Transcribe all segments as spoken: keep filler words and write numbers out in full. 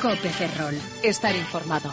COPE Ferrol. Estar informado.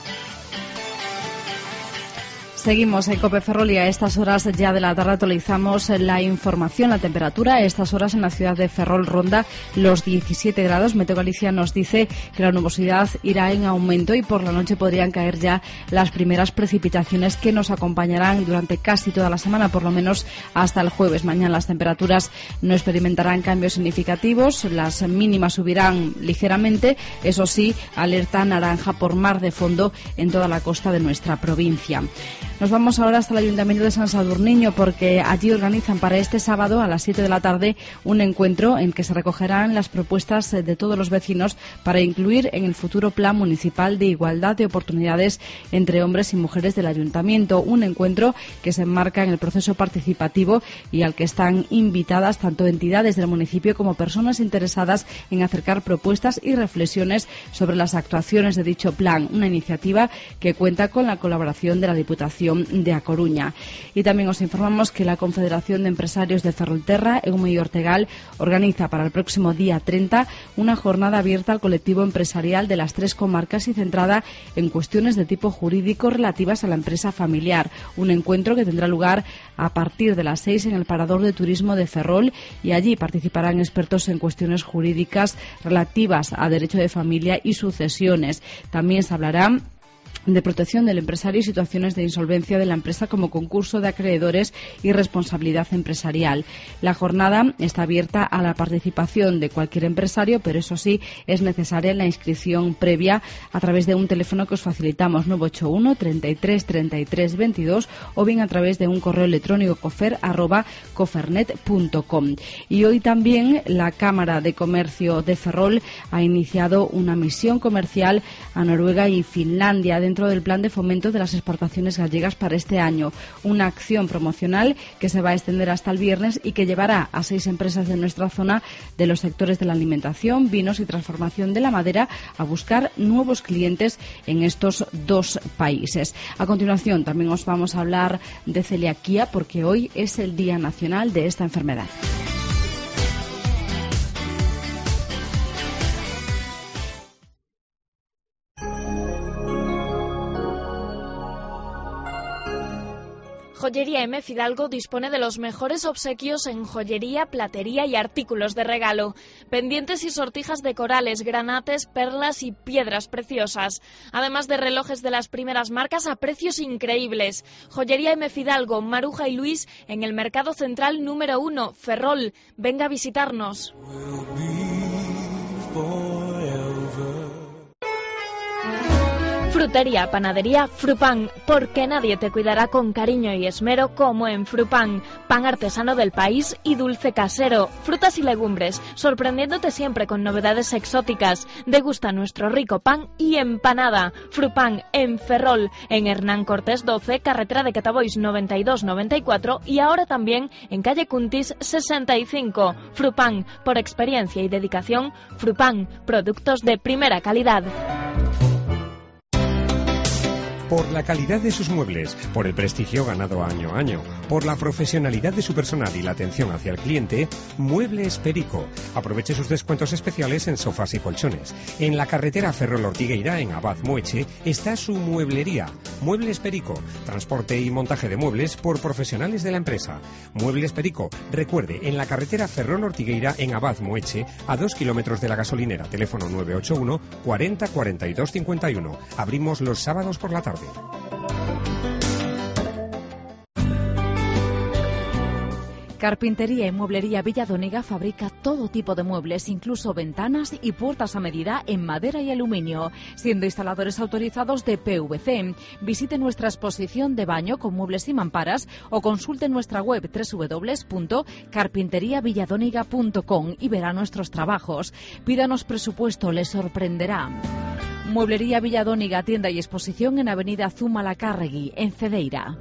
Seguimos en COPE Ferrol y a estas horas ya de la tarde actualizamos la información, la temperatura. A estas horas en la ciudad de Ferrol ronda los diecisiete grados. Meteo Galicia nos dice que la nubosidad irá en aumento y por la noche podrían caer ya las primeras precipitaciones que nos acompañarán durante casi toda la semana, por lo menos hasta el jueves. Mañana las temperaturas no experimentarán cambios significativos, las mínimas subirán ligeramente. Eso sí, alerta naranja por mar de fondo en toda la costa de nuestra provincia. Nos vamos ahora hasta el Ayuntamiento de San Sadurniño porque allí organizan para este sábado a las siete de la tarde un encuentro en que se recogerán las propuestas de todos los vecinos para incluir en el futuro Plan Municipal de Igualdad de Oportunidades entre hombres y mujeres del Ayuntamiento. Un encuentro que se enmarca en el proceso participativo y al que están invitadas tanto entidades del municipio como personas interesadas en acercar propuestas y reflexiones sobre las actuaciones de dicho plan. Una iniciativa que cuenta con la colaboración de la Diputación de A Coruña. Y también os informamos que la Confederación de Empresarios de Ferrolterra, Eume y Ortegal, organiza para el próximo día treinta una jornada abierta al colectivo empresarial de las tres comarcas y centrada en cuestiones de tipo jurídico relativas a la empresa familiar. Un encuentro que tendrá lugar a partir de las seis en el Parador de Turismo de Ferrol y allí participarán expertos en cuestiones jurídicas relativas a derecho de familia y sucesiones. También se hablará de protección del empresario y situaciones de insolvencia de la empresa como concurso de acreedores y responsabilidad empresarial. La jornada está abierta a la participación de cualquier empresario, pero eso sí, es necesaria la inscripción previa a través de un teléfono que os facilitamos, nueve ocho uno, treinta y tres, treinta y tres, veintidós, o bien a través de un correo electrónico cofer arroba cofernet punto com. Y hoy también la Cámara de Comercio de Ferrol ha iniciado una misión comercial a Noruega y Finlandia dentro del plan de fomento de las exportaciones gallegas para este año. Una acción promocional que se va a extender hasta el viernes y que llevará a seis empresas de nuestra zona de los sectores de la alimentación, vinos y transformación de la madera a buscar nuevos clientes en estos dos países. A continuación también os vamos a hablar de celiaquía porque hoy es el Día Nacional de esta enfermedad. Joyería M. Fidalgo dispone de los mejores obsequios en joyería, platería y artículos de regalo. Pendientes y sortijas de corales, granates, perlas y piedras preciosas. Además de relojes de las primeras marcas a precios increíbles. Joyería M. Fidalgo, Maruja y Luis en el Mercado Central número uno, Ferrol. Venga a visitarnos. Frutería, panadería, Frupan, porque nadie te cuidará con cariño y esmero como en Frupan. Pan artesano del país y dulce casero, frutas y legumbres, sorprendiéndote siempre con novedades exóticas. Degusta nuestro rico pan y empanada. Frupan, en Ferrol, en Hernán Cortés doce, carretera de Catabois noventa y dos noventa y cuatro y ahora también en calle Cuntis sesenta y cinco. Frupan, por experiencia y dedicación, Frupan, productos de primera calidad. Por la calidad de sus muebles, por el prestigio ganado año a año, por la profesionalidad de su personal y la atención hacia el cliente, Muebles Perico. Aproveche sus descuentos especiales en sofás y colchones. En la carretera Ferrol-Ortigueira, en Abad Moeche, está su mueblería. Muebles Perico. Transporte y montaje de muebles por profesionales de la empresa. Muebles Perico. Recuerde, en la carretera Ferrol-Ortigueira, en Abad Moeche, a dos kilómetros de la gasolinera. Teléfono nueve ocho uno, cuarenta, cuarenta y dos, cincuenta y uno. Abrimos los sábados por la tarde. Carpintería y Mueblería Villadóniga fabrica todo tipo de muebles, incluso ventanas y puertas a medida en madera y aluminio, siendo instaladores autorizados de P V C. Visite nuestra exposición de baño con muebles y mamparas o consulte nuestra web doble u doble u doble u punto carpintería villadóniga punto com y verá nuestros trabajos. Pídanos presupuesto, les sorprenderá. Mueblería Villadóniga, tienda y exposición en Avenida Zumalacárregui, en Cedeira.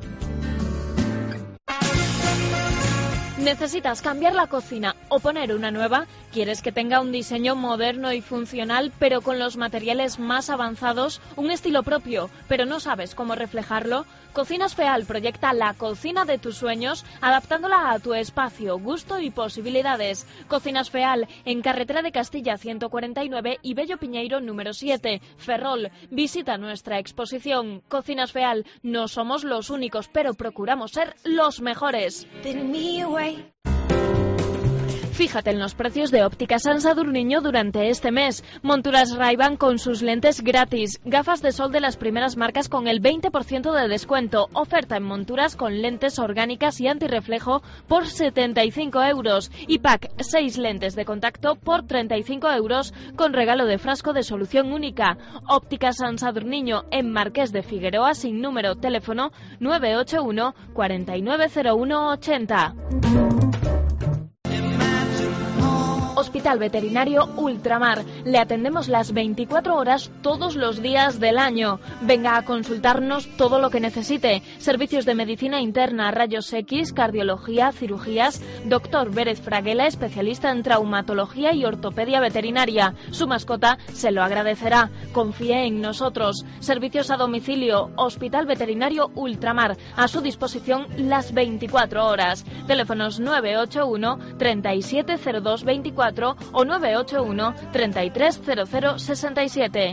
¿Necesitas cambiar la cocina o poner una nueva? ¿Quieres que tenga un diseño moderno y funcional, pero con los materiales más avanzados, un estilo propio, pero no sabes cómo reflejarlo? Cocinas Feal proyecta la cocina de tus sueños, adaptándola a tu espacio, gusto y posibilidades. Cocinas Feal, en Carretera de Castilla ciento cuarenta y nueve y Bello Piñeiro número siete, Ferrol. Visita nuestra exposición. Cocinas Feal, no somos los únicos, pero procuramos ser los mejores. Fíjate en los precios de Óptica San Sadurniño durante este mes. Monturas Ray-Ban con sus lentes gratis. Gafas de sol de las primeras marcas con el veinte por ciento de descuento. Oferta en monturas con lentes orgánicas y antirreflejo por setenta y cinco euros. Y pack seis lentes de contacto por treinta y cinco euros con regalo de frasco de solución única. Óptica San Sadurniño en Marqués de Figueroa sin número. Teléfono nueve ocho uno, cuatro nueve cero uno, ochenta. Hospital Veterinario Ultramar. Le atendemos las veinticuatro horas todos los días del año. Venga a consultarnos todo lo que necesite. Servicios de medicina interna, rayos X, cardiología, cirugías. Doctor Vérez Fraguela, especialista en traumatología y ortopedia veterinaria. Su mascota se lo agradecerá. Confíe en nosotros. Servicios a domicilio. Hospital Veterinario Ultramar. A su disposición las veinticuatro horas. Teléfonos nueve ocho uno, treinta y siete cero dos veinticuatro o nueve ocho uno, treinta y tres cero cero sesenta y siete.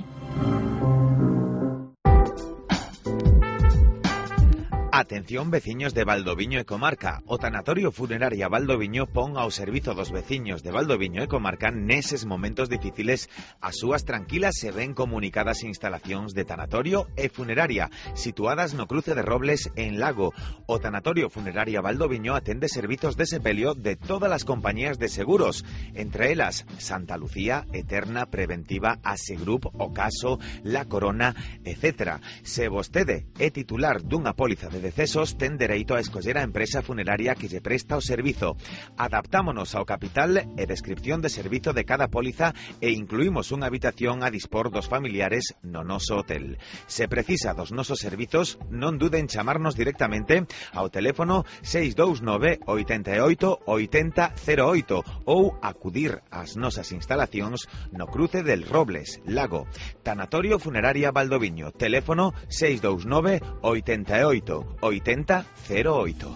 Atención veciños de Valdoviño e Comarca. O Tanatorio Funeraria Valdoviño pon ao servizo dos veciños de Valdoviño e Comarca neses momentos difíciles as súas tranquilas e ben comunicadas instalacións de tanatorio e funeraria situadas no cruce de Robles en Lago. O Tanatorio Funeraria Valdoviño atende servizos de sepelio de todas as compañías de seguros, entre elas Santa Lucía, Eterna, Preventiva, Asegrup, Ocaso, La Corona, etcétera. Se vostede é titular dunha póliza de decesos, ten dereito a escoller a empresa funeraria que lle presta o servizo. Adaptámonos ao capital e descripción de servizo de cada póliza e incluímos unha habitación a dispor dos familiares no noso hotel. Se precisa dos nosos servizos, non duden en chamarnos directamente ao teléfono seis dous nove, oito oito, oito cero cero oito ou acudir ás nosas instalacións no cruce del Robles, Lago. Tanatorio Funeraria Valdoviño, teléfono seis dous nove, oito oito, oito cero oito.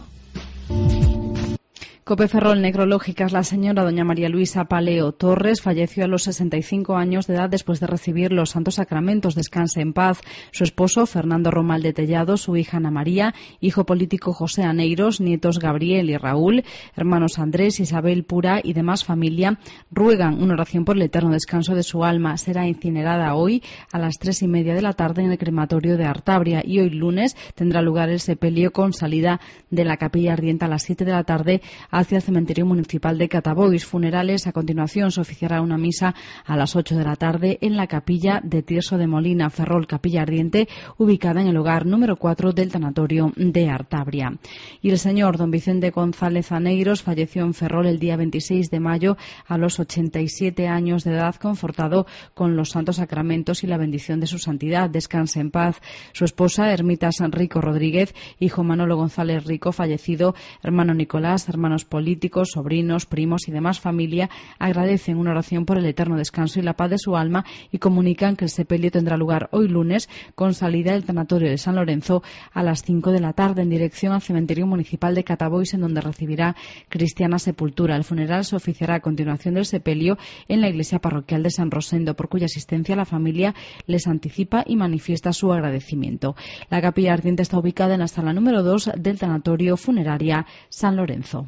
Cope Ferrol, necrológicas. La señora doña María Luisa Paleo Torres falleció a los sesenta y cinco años de edad después de recibir los santos sacramentos. Descanse en paz. Su esposo, Fernando Romal de Tellado, su hija Ana María, hijo político José Aneiros, nietos Gabriel y Raúl, hermanos Andrés, Isabel Pura y demás familia ruegan una oración por el eterno descanso de su alma. Será incinerada hoy a las tres y media de la tarde en el crematorio de Artabria y hoy lunes tendrá lugar el sepelio con salida de la capilla ardiente a las siete de la tarde hacia el cementerio municipal de Catabois. Funerales. A continuación se oficiará una misa a las ocho de la tarde en la capilla de Tirso de Molina, Ferrol, capilla ardiente, ubicada en el hogar número cuatro del tanatorio de Artabria. Y el señor don Vicente González Aneiros falleció en Ferrol el día veintiséis de mayo a los ochenta y siete años de edad, confortado con los santos sacramentos y la bendición de su santidad. Descanse en paz. Su esposa, Ermita San Rico Rodríguez, hijo Manolo González Rico, fallecido, hermano Nicolás, hermanos políticos, sobrinos, primos y demás familia agradecen una oración por el eterno descanso y la paz de su alma y comunican que el sepelio tendrá lugar hoy lunes con salida del tanatorio de San Lorenzo a las cinco de la tarde en dirección al cementerio municipal de Catabois, en donde recibirá cristiana sepultura. El funeral se oficiará a continuación del sepelio en la iglesia parroquial de San Rosendo, por cuya asistencia la familia les anticipa y manifiesta su agradecimiento. La capilla ardiente está ubicada en la sala número dos del tanatorio funeraria San Lorenzo.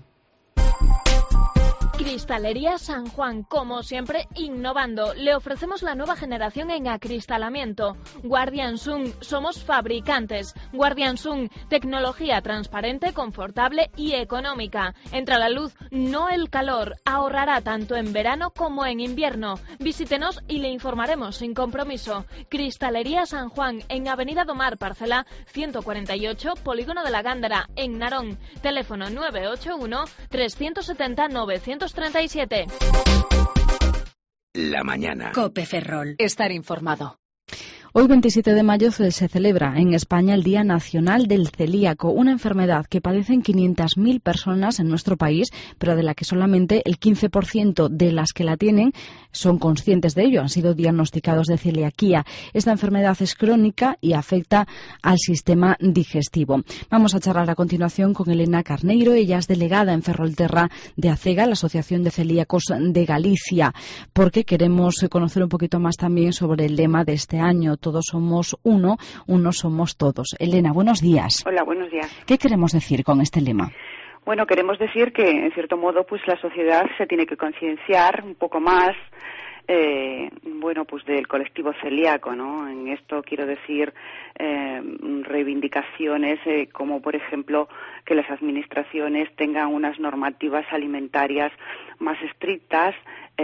Cristalería San Juan, como siempre, innovando. Le ofrecemos la nueva generación en acristalamiento. Guardian Sun, somos fabricantes. Guardian Sun, tecnología transparente, confortable y económica. Entra la luz, no el calor. Ahorrará tanto en verano como en invierno. Visítenos y le informaremos sin compromiso. Cristalería San Juan, en Avenida Domar, parcela ciento cuarenta y ocho, Polígono de la Gándara, en Narón. Teléfono nueve ocho uno, trescientos setenta, novecientos treinta y siete. La mañana. Cope Ferrol. Estar informado. Hoy, veintisiete de mayo, se celebra en España el Día Nacional del Celíaco, una enfermedad que padecen quinientas mil personas en nuestro país, pero de la que solamente el quince por ciento de las que la tienen son conscientes de ello, han sido diagnosticados de celiaquía. Esta enfermedad es crónica y afecta al sistema digestivo. Vamos a charlar a continuación con Elena Carneiro. Ella es delegada en Ferrolterra de ACEGA, la Asociación de Celíacos de Galicia, porque queremos conocer un poquito más también sobre el lema de este año: todos somos uno, uno somos todos. Elena, buenos días. Hola, buenos días. ¿Qué queremos decir con este lema? Bueno, queremos decir que, en cierto modo, pues la sociedad se tiene que concienciar un poco más, eh, bueno, pues del colectivo celíaco, ¿no? En esto quiero decir eh, reivindicaciones eh, como, por ejemplo, que las administraciones tengan unas normativas alimentarias más estrictas,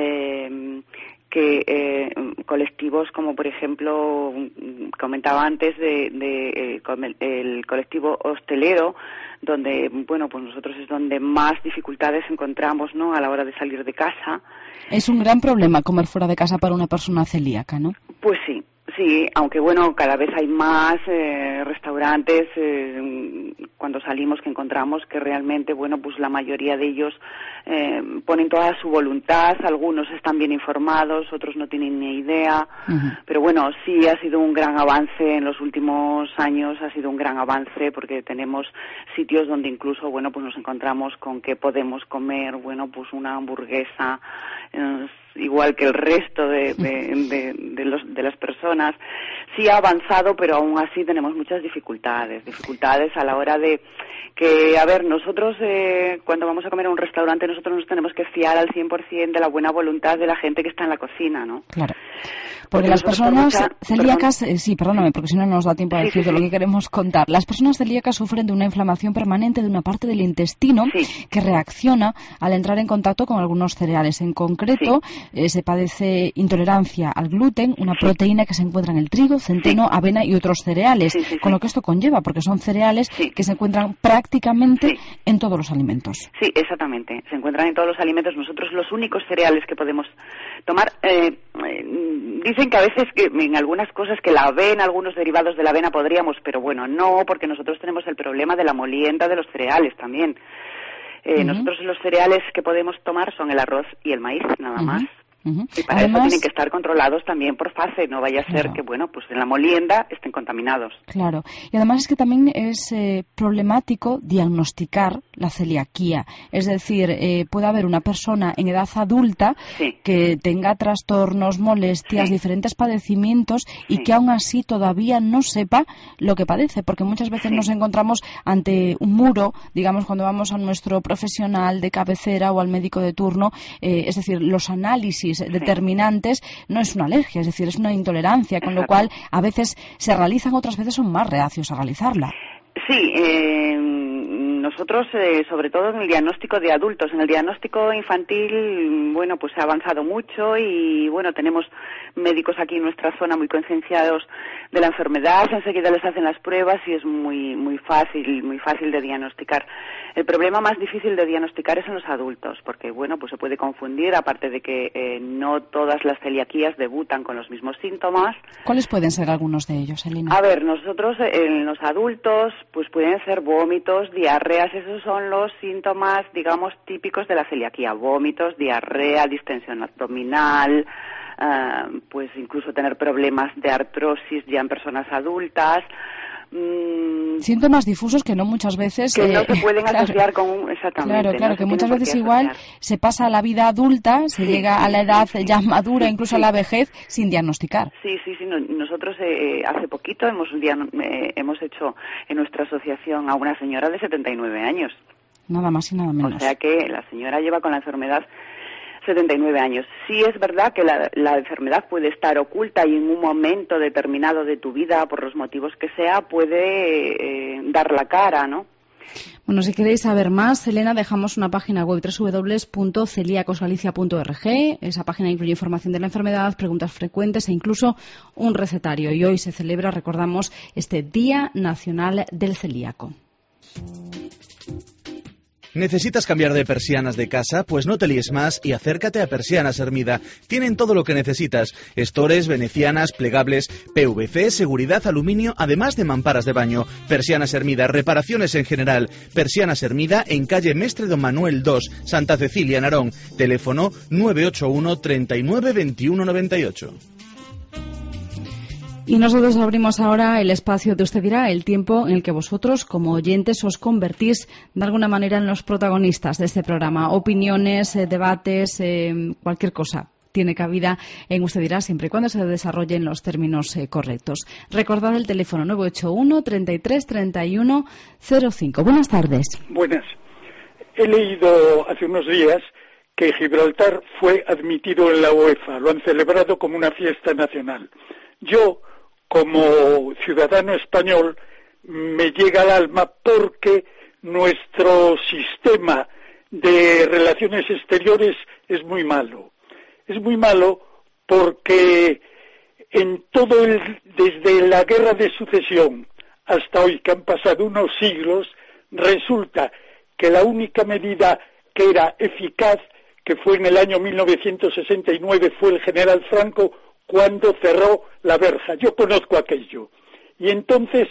eh, que eh, colectivos como, por ejemplo, comentaba antes de, de eh, el colectivo hostelero, donde, bueno, pues nosotros es donde más dificultades encontramos, ¿no?, a la hora de salir de casa. Es un gran problema comer fuera de casa para una persona celíaca, ¿no? Pues sí. Sí, aunque bueno, cada vez hay más eh, restaurantes eh, cuando salimos que encontramos que realmente, bueno, pues la mayoría de ellos eh, ponen toda su voluntad, algunos están bien informados, otros no tienen ni idea, uh-huh. Pero bueno, sí ha sido un gran avance en los últimos años, ha sido un gran avance porque tenemos sitios donde incluso, bueno, pues nos encontramos con que podemos comer, bueno, pues una hamburguesa, eh, igual que el resto de, de, de, de, los, de las personas. Sí ha avanzado, pero aún así tenemos muchas dificultades, dificultades a la hora de que, a ver, nosotros eh, cuando vamos a comer a un restaurante nosotros nos tenemos que fiar al cien por ciento de la buena voluntad de la gente que está en la cocina, ¿no? Claro. Porque, porque las personas mucha... celíacas, eh, sí, perdóname, porque si no nos da tiempo a decir sí, sí, de lo que queremos contar. Las personas celíacas sufren de una inflamación permanente de una parte del intestino sí. que reacciona al entrar en contacto con algunos cereales. En concreto, sí. eh, se padece intolerancia al gluten, una sí. proteína que se encuentra en el trigo, centeno, sí. avena y otros cereales, sí, sí, con sí. lo que esto conlleva, porque son cereales sí. que se encuentran prácticamente sí. en todos los alimentos. Sí, exactamente. Se encuentran en todos los alimentos. Nosotros los únicos cereales que podemos tomar, eh, eh, dicen que a veces que en algunas cosas que la avena, algunos derivados de la avena podríamos, pero bueno, no, porque nosotros tenemos el problema de la molienda de los cereales también. Eh, uh-huh. Nosotros los cereales que podemos tomar son el arroz y el maíz, nada uh-huh. más. Uh-huh. Y para Además, eso tienen que estar controlados también por fase, no vaya a ser claro. que, bueno, pues en la molienda estén contaminados. Claro, y además es que también es eh, problemático diagnosticar la celiaquía, es decir, eh, puede haber una persona en edad adulta sí. que tenga trastornos, molestias, sí. diferentes padecimientos y sí. que aún así todavía no sepa lo que padece, porque muchas veces sí. nos encontramos ante un muro, digamos, cuando vamos a nuestro profesional de cabecera o al médico de turno, eh, es decir, los análisis determinantes no es una alergia, es decir, es una intolerancia, con Exacto. lo cual a veces se realizan, otras veces son más reacios a realizarla. Sí, eh, nosotros, eh, sobre todo en el diagnóstico de adultos, en el diagnóstico infantil, bueno, pues se ha avanzado mucho y, bueno, tenemos médicos aquí en nuestra zona muy concienciados de la enfermedad, enseguida les hacen las pruebas y es muy muy fácil, muy fácil de diagnosticar. El problema más difícil de diagnosticar es en los adultos, porque, bueno, pues se puede confundir, aparte de que eh, no todas las celiaquías debutan con los mismos síntomas. ¿Cuáles pueden ser algunos de ellos, Elena? A ver, nosotros en los adultos, pues pueden ser vómitos, diarreas, esos son los síntomas, digamos, típicos de la celiaquía, vómitos, diarrea, distensión abdominal, uh, pues incluso tener problemas de artrosis ya en personas adultas. Mm, síntomas difusos que no muchas veces que eh, no se pueden claro, asociar con exactamente claro claro no que muchas veces igual se pasa a la vida adulta, se sí, llega sí, a la edad sí, ya madura, incluso sí. a la vejez sin diagnosticar. Sí, sí, sí. No, nosotros eh, hace poquito hemos un día eh, hemos hecho en nuestra asociación a una señora de setenta y nueve años. Nada más y nada menos. O sea que la señora lleva con la enfermedad setenta y nueve años. Sí es verdad que la, la enfermedad puede estar oculta y en un momento determinado de tu vida, por los motivos que sea, puede eh, dar la cara, ¿no? Bueno, si queréis saber más, Elena, dejamos una página web doble u doble u doble u punto celíacosgalicia punto org. Esa página incluye información de la enfermedad, preguntas frecuentes e incluso un recetario. Y hoy se celebra, recordamos, este Día Nacional del Celíaco. ¿Necesitas cambiar de persianas de casa? Pues no te líes más y acércate a Persianas Hermida. Tienen todo lo que necesitas: estores, venecianas, plegables, P V C, seguridad, aluminio, además de mamparas de baño. Persianas Hermida, reparaciones en general. Persianas Hermida en calle Mestre Don Manuel dos, Santa Cecilia, Narón. Teléfono nueve ocho uno, treinta y nueve, veintiuno, noventa y ocho. Y nosotros abrimos ahora el espacio de Usted Dirá, el tiempo en el que vosotros, como oyentes, os convertís de alguna manera en los protagonistas de este programa. Opiniones, eh, debates, eh, cualquier cosa tiene cabida en Usted Dirá, siempre y cuando se desarrolle en los términos eh, correctos. Recordad el teléfono nueve ocho uno, treinta y tres, treinta y uno, cero cinco. Buenas tardes. Buenas. He leído hace unos días que Gibraltar fue admitido en la UEFA. Lo han celebrado como una fiesta nacional. Yo, como ciudadano español, me llega al alma porque nuestro sistema de relaciones exteriores es muy malo. Es muy malo porque en todo el, desde la guerra de sucesión hasta hoy, que han pasado unos siglos, resulta que la única medida que era eficaz, que fue en el año mil novecientos sesenta y nueve, fue el general Franco cuando cerró la verja. Yo conozco aquello. Y entonces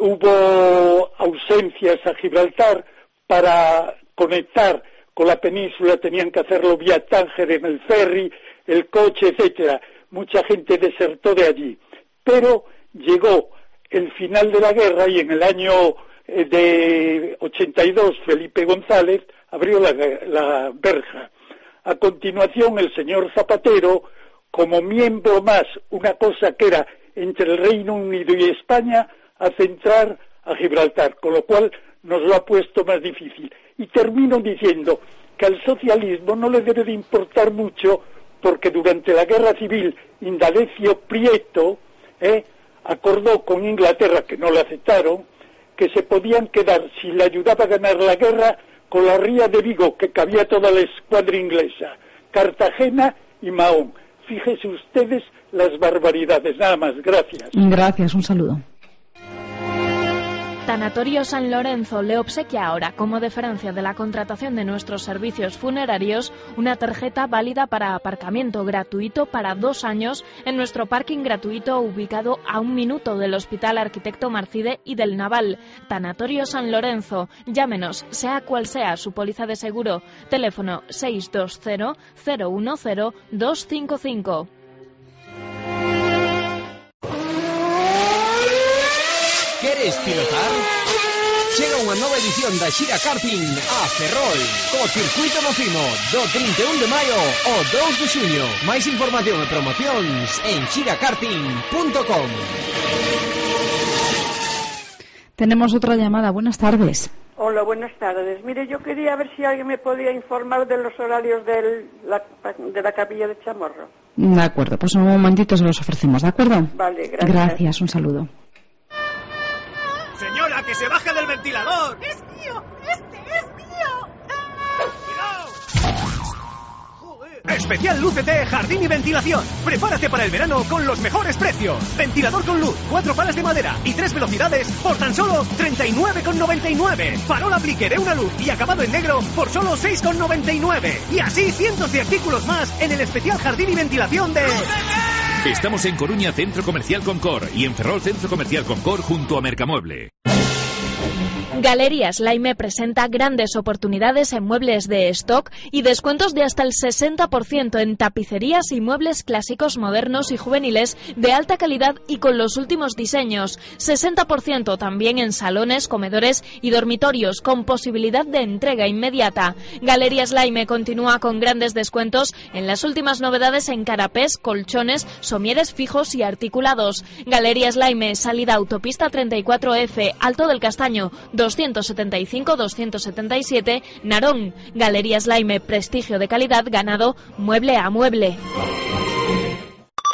hubo ausencias a Gibraltar para conectar con la península, tenían que hacerlo vía Tánger en el ferry, el coche, etcétera. Mucha gente desertó de allí. Pero llegó el final de la guerra y en el año eh, de ochenta y dos Felipe González abrió la, la verja. A continuación el señor Zapatero, como miembro más, una cosa que era entre el Reino Unido y España, a centrar a Gibraltar, con lo cual nos lo ha puesto más difícil. Y termino diciendo que al socialismo no le debe de importar mucho, porque durante la guerra civil Indalecio Prieto eh, acordó con Inglaterra, que no le aceptaron, que se podían quedar, si le ayudaba a ganar la guerra, con la ría de Vigo, que cabía toda la escuadra inglesa, Cartagena y Mahón. Fíjense ustedes las barbaridades. Nada más. Gracias. Gracias. Un saludo. Tanatorio San Lorenzo le obsequia ahora, como deferencia de la contratación de nuestros servicios funerarios, una tarjeta válida para aparcamiento gratuito para dos años en nuestro parking gratuito ubicado a un minuto del Hospital Arquitecto Marcide y del Naval. Tanatorio San Lorenzo. Llámenos, sea cual sea su póliza de seguro. Teléfono seis dos cero, cero uno cero, dos cinco cinco. Queres pilotar? Chega unha nova edición da Xira Karting a Ferrol, co circuito do Cimo, do trinta e un de maio ao dous de xuño. Máis información e promocións en xira karting punto com. Tenemos otra llamada. Buenas tardes. Hola, buenas tardes. Mire, yo quería ver si alguien me podía informar de los horarios del, la, de la capilla de Chamorro. De acuerdo, pues un momentito se los ofrecemos, ¿de acuerdo? Vale, gracias. Gracias, un saludo. ¡Señora, que se baje del ventilador! ¡Es mío! ¡Este es mío! Especial Lúcete Jardín y Ventilación. Prepárate para el verano con los mejores precios. Ventilador con luz, cuatro palas de madera y tres velocidades por tan solo treinta y nueve con noventa y nueve. Farol aplique de una luz y acabado en negro por solo seis con noventa y nueve. Y así cientos de artículos más en el especial Jardín y Ventilación de... ¡Lúcete! Estamos en Coruña, Centro Comercial Concor, y en Ferrol, Centro Comercial Concor, junto a Mercamueble. Galerías Laime presenta grandes oportunidades en muebles de stock y descuentos de hasta el sesenta por ciento en tapicerías y muebles clásicos, modernos y juveniles de alta calidad y con los últimos diseños. sesenta por ciento también en salones, comedores y dormitorios con posibilidad de entrega inmediata. Galerías Laime continúa con grandes descuentos en las últimas novedades en canapés, colchones, somieres fijos y articulados. Galerías Laime, salida autopista treinta y cuatro F, Alto del Castaño, doscientos setenta y cinco doscientos setenta y siete, Narón. Galerías Laime, prestigio de calidad ganado mueble a mueble.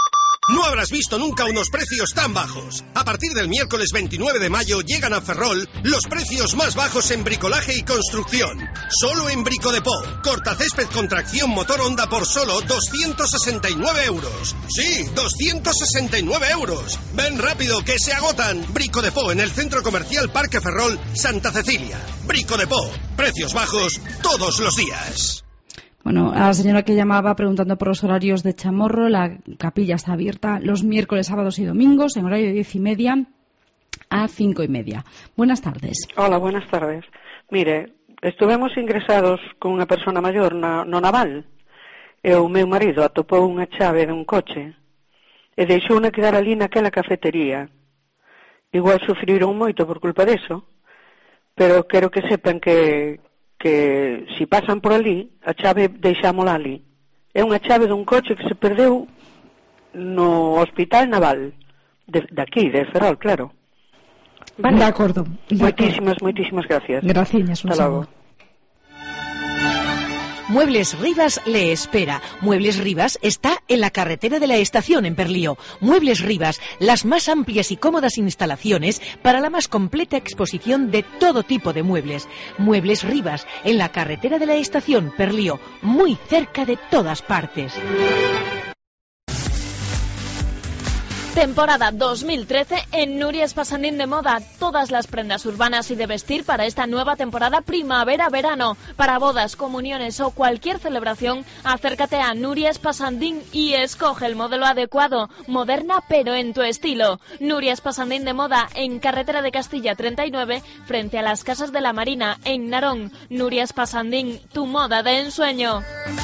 No habrás visto nunca unos precios tan bajos. A partir del miércoles veintinueve de mayo llegan a Ferrol los precios más bajos en bricolaje y construcción. Solo en Bricodepó. Cortacésped con tracción motor Honda por solo doscientos sesenta y nueve euros. Sí, doscientos sesenta y nueve euros. Ven rápido, que se agotan. Bricodepó en el Centro Comercial Parque Ferrol, Santa Cecilia. Bricodepó. Precios bajos todos los días. Bueno, a la señora que llamaba preguntando por los horarios de Chamorro, la capilla está abierta los miércoles, sábados y domingos en horario de diez y media a cinco y media. Buenas tardes. Hola, buenas tardes. Mire, estuvemos ingresados con unha persona maior na, no naval e o meu marido atopou unha chave de un coche e deixouna quedar ali naquela cafetería. Igual sufriron moito por culpa deso, pero quero que sepan que que si pasan por ali, a chave deixámola ali. É unha chave dun coche que se perdeu no Hospital Naval, de, de aquí, de Ferrol, claro. Vale. De acordo. Moitísimas, moitísimas gracias. Gracias, un Hasta saludo. logo. Muebles Rivas le espera. Muebles Rivas está en la carretera de la estación en Perlío. Muebles Rivas, las más amplias y cómodas instalaciones para la más completa exposición de todo tipo de muebles. Muebles Rivas, en la carretera de la estación Perlío, muy cerca de todas partes. Temporada dos mil trece en Nurias Pasandín de Moda. Todas las prendas urbanas y de vestir para esta nueva temporada primavera-verano. Para bodas, comuniones o cualquier celebración, acércate a Nurias Pasandín y escoge el modelo adecuado, moderna pero en tu estilo. Nurias Pasandín de Moda en Carretera de Castilla treinta y nueve, frente a las Casas de la Marina, en Narón. Nurias Pasandín, tu moda de ensueño.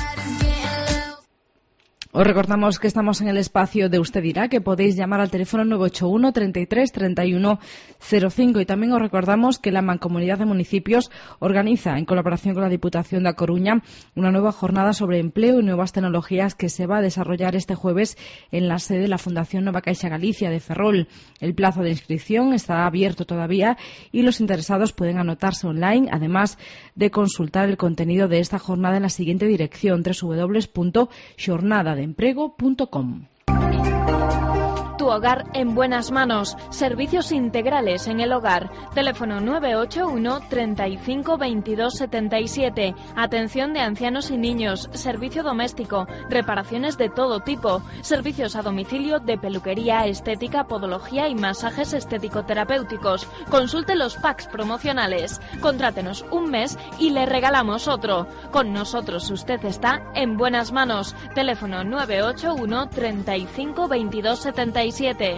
Os recordamos que estamos en el espacio de Usted Dirá, que podéis llamar al teléfono nueve ocho uno, treinta y tres, treinta y uno cero cinco, y también os recordamos que la Mancomunidad de Municipios organiza, en colaboración con la Diputación de A Coruña, una nueva jornada sobre empleo y nuevas tecnologías que se va a desarrollar este jueves en la sede de la Fundación Nova Caixa Galicia de Ferrol. El plazo de inscripción está abierto todavía y los interesados pueden anotarse online, además de consultar el contenido de esta jornada en la siguiente dirección: doble u doble u doble u punto xornada de emprego punto com. Tu hogar en buenas manos. Servicios integrales en el hogar. Teléfono nueve ocho uno, treinta y cinco, veintidós, setenta y siete. Atención de ancianos y niños. Servicio doméstico. Reparaciones de todo tipo. Servicios a domicilio de peluquería, estética, podología y masajes estético-terapéuticos. Consulte los packs promocionales. Contrátenos un mes y le regalamos otro. Con nosotros usted está en buenas manos. Teléfono nueve ocho uno, treinta y cinco, veintidós, setenta y siete.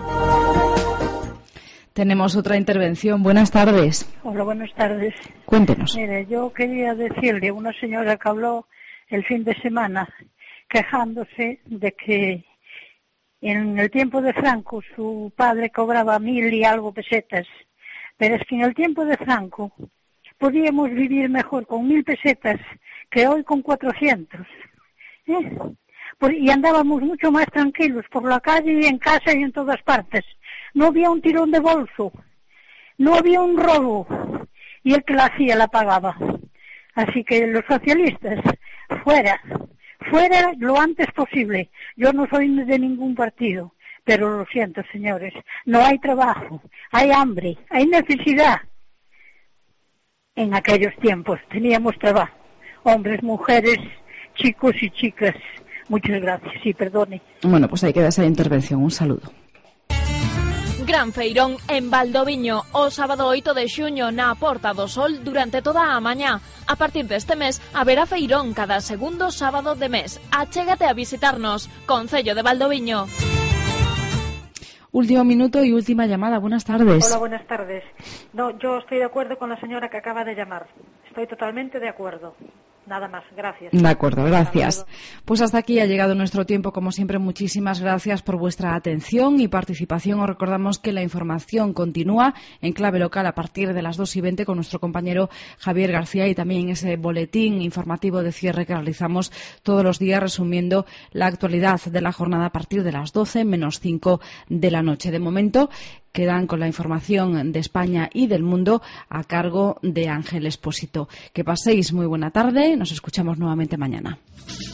Tenemos otra intervención. Buenas tardes. Hola, buenas tardes. Cuéntenos. Mire, yo quería decirle a una señora que habló el fin de semana quejándose de que en el tiempo de Franco su padre cobraba mil y algo pesetas, pero es que en el tiempo de Franco podíamos vivir mejor con mil pesetas que hoy con cuatrocientos. ¿Eh? Y andábamos mucho más tranquilos por la calle y en casa y en todas partes. No había un tirón de bolso, no había un robo, y el que la hacía la pagaba. Así que los socialistas, fuera, fuera lo antes posible. Yo no soy de ningún partido, pero lo siento, señores, no hay trabajo, hay hambre, hay necesidad. En aquellos tiempos teníamos trabajo, hombres, mujeres, chicos y chicas. Muchas gracias, sí, perdone. Bueno, pues ahí queda esa intervención. Un saludo. Gran feirón en Valdoviño, o sábado oito de xuño na Porta do Sol durante toda a mañá. A partir deste mes, haberá feirón cada segundo sábado de mes. Achégate a visitarnos. Concello de Valdoviño. Último minuto y última llamada. Buenas tardes. Hola, buenas tardes. No, yo estoy de acuerdo con la señora que acaba de llamar. Estoy totalmente de acuerdo. Nada más, gracias. De acuerdo, gracias. Pues hasta aquí ha llegado nuestro tiempo. Como siempre, muchísimas gracias por vuestra atención y participación. Os recordamos que la información continúa en clave local a partir de las dos y veinte con nuestro compañero Javier García, y también ese boletín informativo de cierre que realizamos todos los días resumiendo la actualidad de la jornada a partir de las doce menos cinco de la noche. De momento, quedan con la información de España y del mundo a cargo de Ángel Expósito. Que paséis muy buena tarde. Nos escuchamos nuevamente mañana.